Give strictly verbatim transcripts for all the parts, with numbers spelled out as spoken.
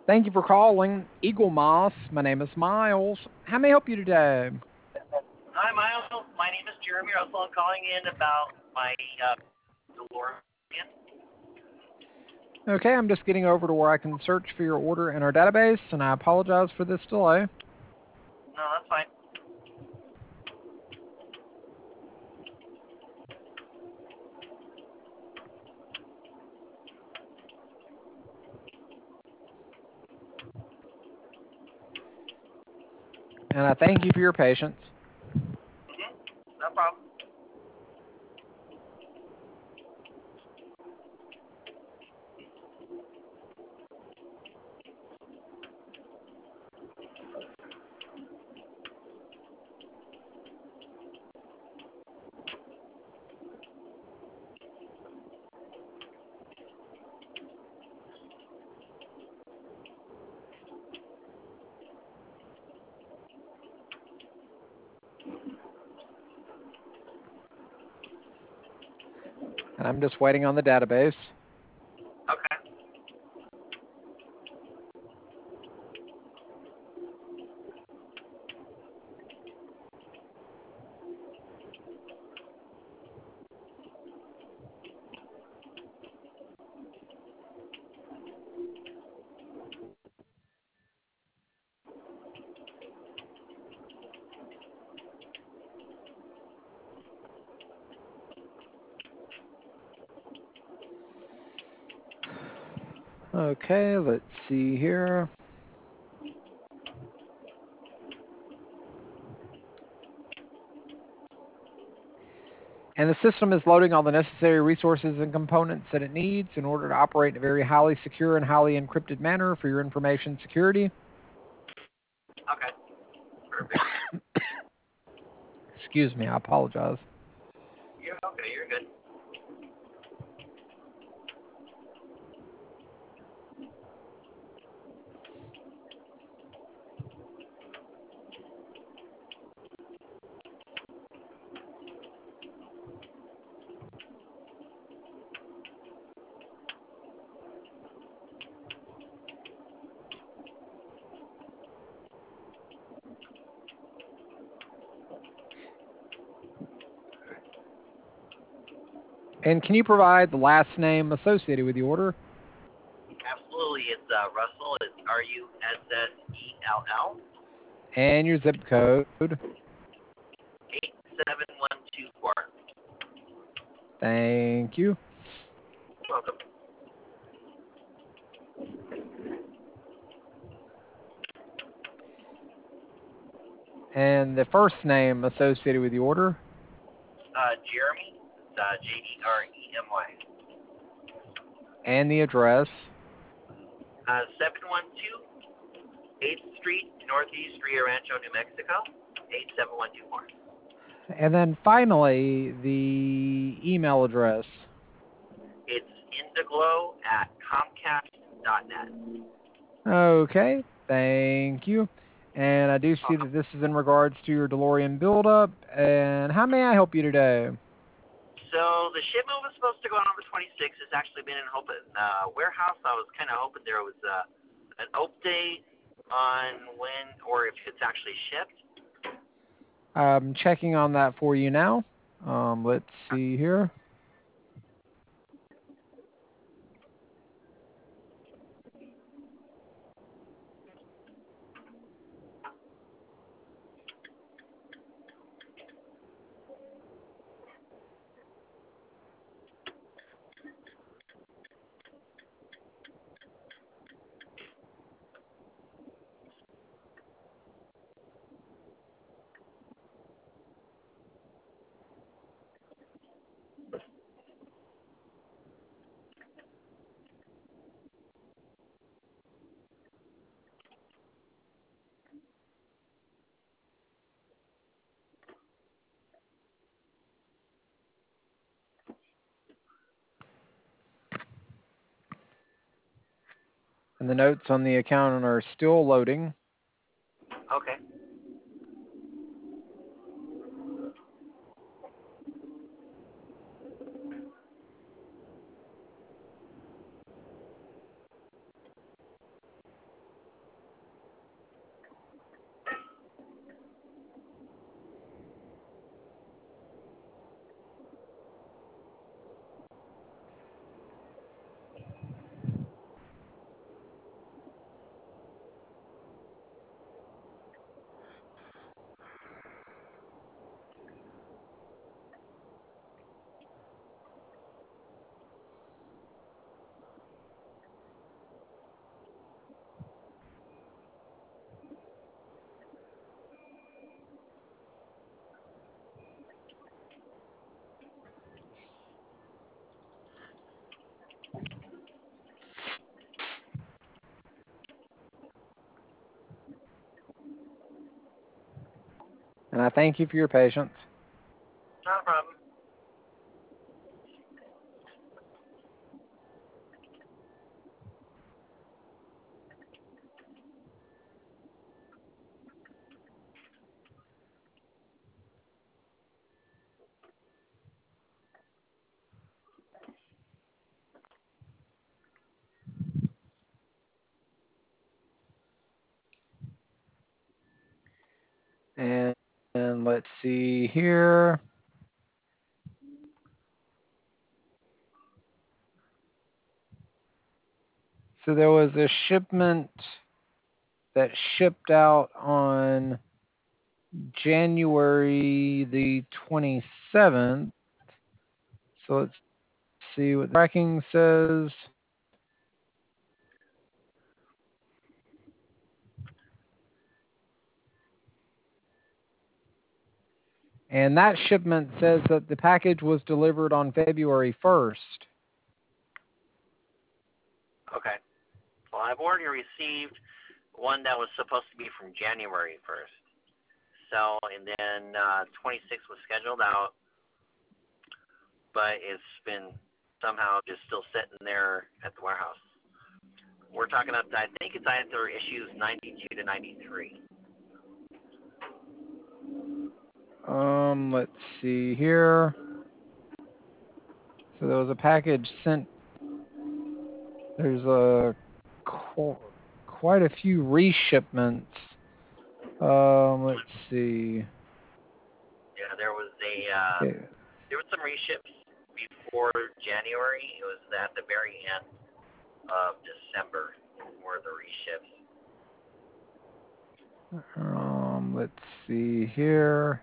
Thank you for calling Eagle Moss. My name is Miles. How may I help you today? Hi, Miles. My name is Jeremy Russell. I'm calling in about my uh, DeLorean. Okay, I'm just getting over to where I can search for your order in our database, and I apologize for this delay. No, that's fine. And I thank you for your patience. Mm-hmm. No problem. And I'm just waiting on the database. Okay. Okay, let's see here. And the system is loading all the necessary resources and components that it needs in order to operate in a very highly secure and highly encrypted manner for your information security. Okay. Perfect. Excuse me, I apologize. You're okay. You're good. And can you provide the last name associated with the order? Absolutely. It's uh, Russell. It's R U S S E L L. And your zip code? Eight seven one two four. Thank you. Welcome. And the first name associated with the order? Uh, Jeremy. It's uh, J E R E M Y. And the address? Uh, seven one two eighth Street, Northeast Rio Rancho, New Mexico. Eight seven one two four. And then finally, the email address. It's indiglow at comcast dot net. Okay, thank you. And I do see Welcome. that this is in regards to your DeLorean buildup. And how may I help you today? So the shipment was supposed to go out on the twenty-sixth. It's actually been in open uh, warehouse. I was kind of hoping there was uh, an update on when or if it's actually shipped. I'm checking on that for you now. Um, let's see here. And the notes on the account are still loading. Okay. And I thank you for your patience. Not a problem. And, and let's see here. So there was a shipment that shipped out on January the twenty-seventh. So let's see what the tracking says. And that shipment says that the package was delivered on February first. Okay. Well, I've already received one that was supposed to be from January first. So, and then uh, twenty-six was scheduled out, but it's been somehow just still sitting there at the warehouse. We're talking up, I think it's either issues ninety-two to ninety-three. Um, let's see here. So there was a package sent. There's a quite a few reshipments. Um, let's see. Yeah, there was a uh, Okay. there was some reships before January. It was at the very end of December were the reships. Um, let's see here.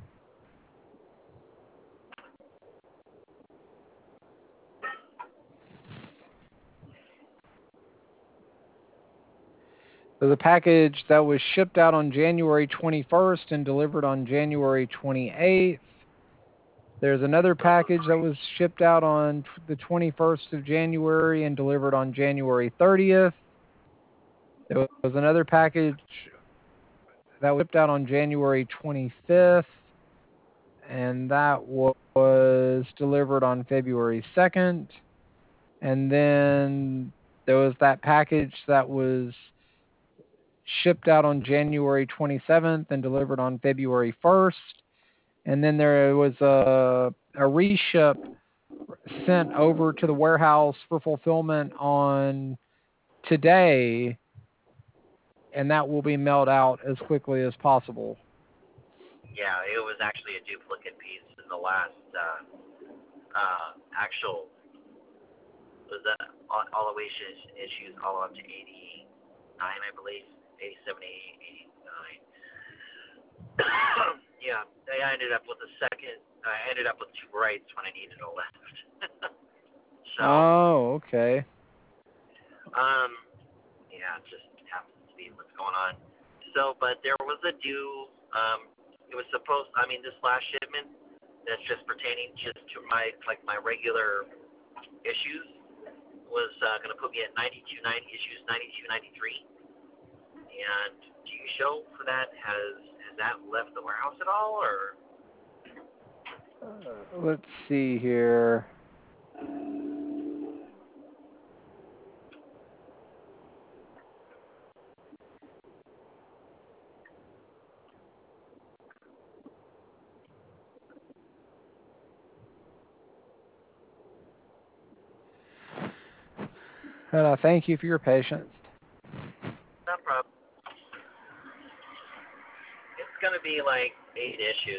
There's a package that was shipped out on January twenty-first and delivered on January twenty-eighth. There's another package that was shipped out on the twenty-first of January and delivered on January thirtieth. There was another package that was shipped out on January twenty-fifth, and that was delivered on February second. And then there was that package that was shipped out on January twenty-seventh and delivered on February first. And then there was a, a reship sent over to the warehouse for fulfillment on today, and that will be mailed out as quickly as possible. Yeah, it was actually a duplicate piece in the last uh, uh, actual was that all, all the way issues all up to eighty-nine, I believe, eighty-seven, eighty-nine. Yeah, I ended up with a second. I ended up with two rights when I needed a left. So. Oh, okay. Um. Yeah, it just happens to be what's going on. So, but there was a due. Um. It was supposed. I mean, this last shipment that's just pertaining just to my like my regular issues was uh, going to put me at ninety-two ninety issues ninety-two ninety-three. And do you show for that? Has has that left the warehouse at all, or? Uh, let's see here. And I thank you for your patience. No problem. It's going to be like eight issues.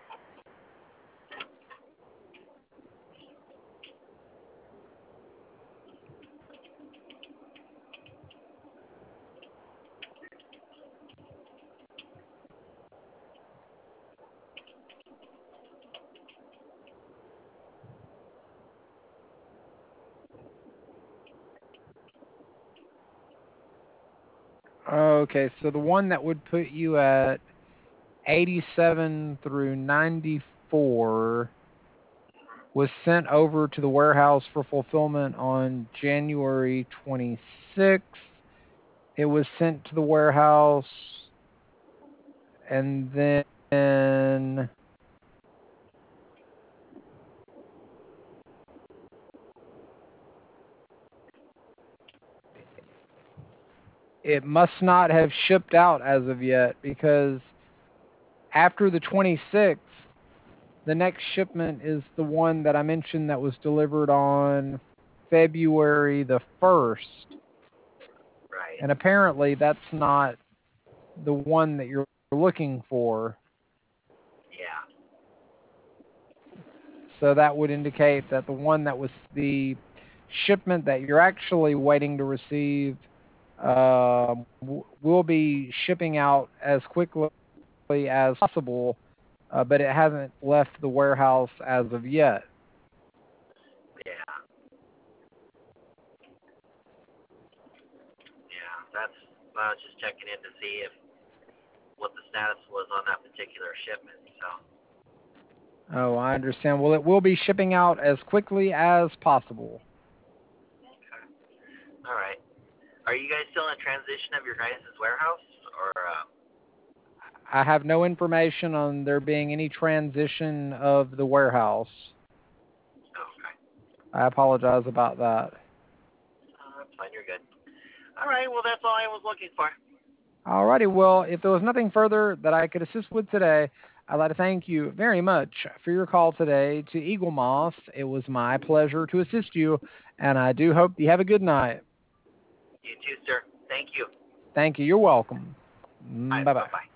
Okay, so the one that would put you at eighty-seven through ninety-four was sent over to the warehouse for fulfillment on January twenty-sixth. It was sent to the warehouse, and then then it must not have shipped out as of yet, because after the twenty-sixth, the next shipment is the one that I mentioned that was delivered on February the first. Right. And apparently that's not the one that you're looking for. Yeah. So that would indicate that the one that was the shipment that you're actually waiting to receive uh, w- will be shipping out as quickly as possible, uh, but it hasn't left the warehouse as of yet. Yeah. Yeah. That's. I was just checking in to see if what the status was on that particular shipment. So. Oh, I understand. Well, it will be shipping out as quickly as possible. Okay. All right. Are you guys still in transition of your guys' warehouse, or? Uh... I have no information on there being any transition of the warehouse. Okay. I apologize about that. Oh, that's fine. You're good. All right. Well, that's all I was looking for. Alrighty, well, if there was nothing further that I could assist with today, I'd like to thank you very much for your call today to Eaglemoss. It was my pleasure to assist you, and I do hope you have a good night. You too, sir. Thank you. Thank you. You're welcome. Bye. Bye-bye. Bye-bye.